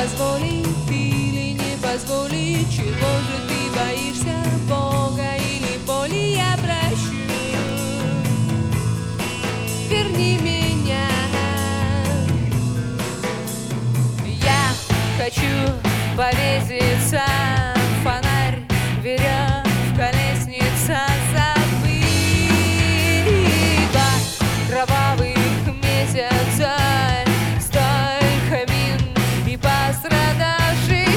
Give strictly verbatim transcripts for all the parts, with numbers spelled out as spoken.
позволит или не позволит? Чего же ты боишься, Бога или боли? Я прощу, верни меня. Я хочу повеситься, фонарь, веревка, лестница, забыть два кровавых месяца, столь мин и пострадавших.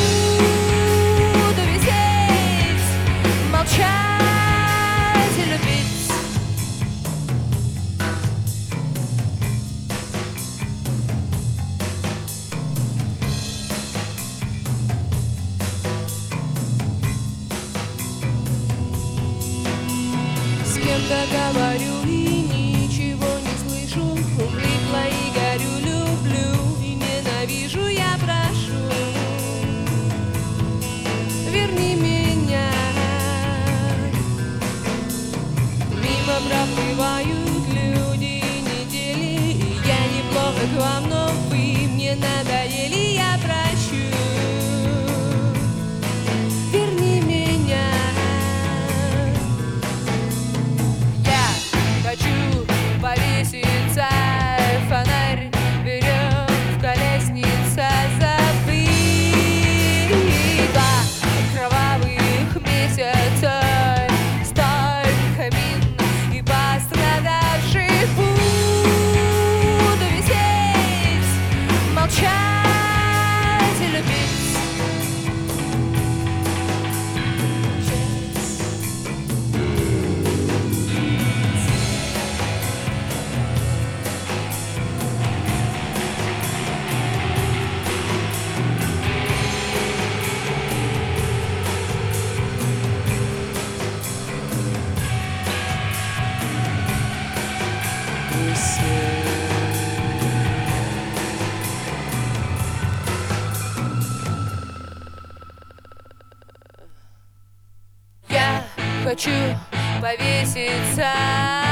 Буду висеть, молчать и любить. С кем-то говорю и ничего не слышу, влипла и горю, люблю и ненавижу. Я прошу, верни меня. Мимо проплывают люди и недели, и я неплохо к вам, но вы мне надоели. Я прощу, верни меня. Хочу повеситься, фонарь, веревка, лестница, забыть два кровавых месяца, столь мин и пострадавших. Буду висеть, молчать и любить. Я хочу повеситься.